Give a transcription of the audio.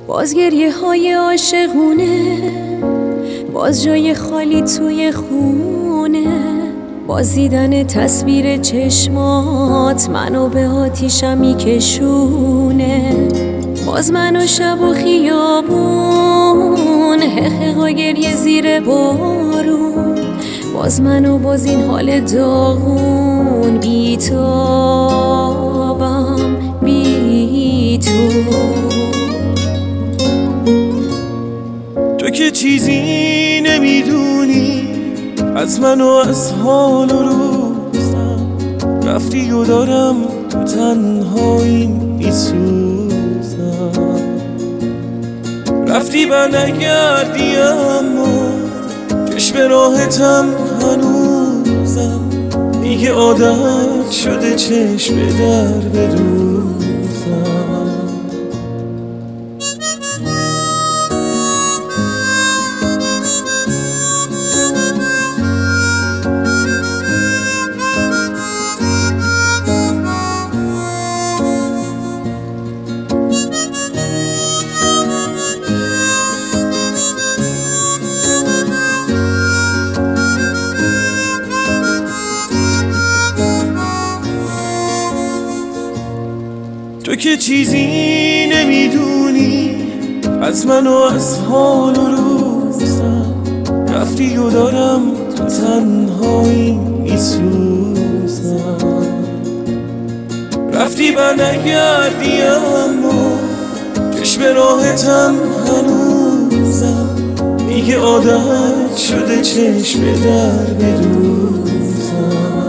باز گریه های عاشقونه، باز جای خالی توی خونه، باز دیدن تصویر چشمات منو به آتیشم میکشونه، باز منو شب و خیابون، حقق و گریه زیر بارون، باز منو باز این حال داغون، بی‌تابم بی تو. تو که چیزی نمیدونی از من و از حال و روزم، رفتی و دارم تو تنهاییم میسوزم، رفتی برنگردی اما چشم راحتم هنوزم، دیگه عادت شده چشم در بدوزم. تو که چیزی نمیدونی از من و از حال و روزم، رفتی و دارم تو تنهایی میسوزم، رفتی برنگردی اما چشم راحتم هنوزم، دیگه عادت شده چشم در بدوزم.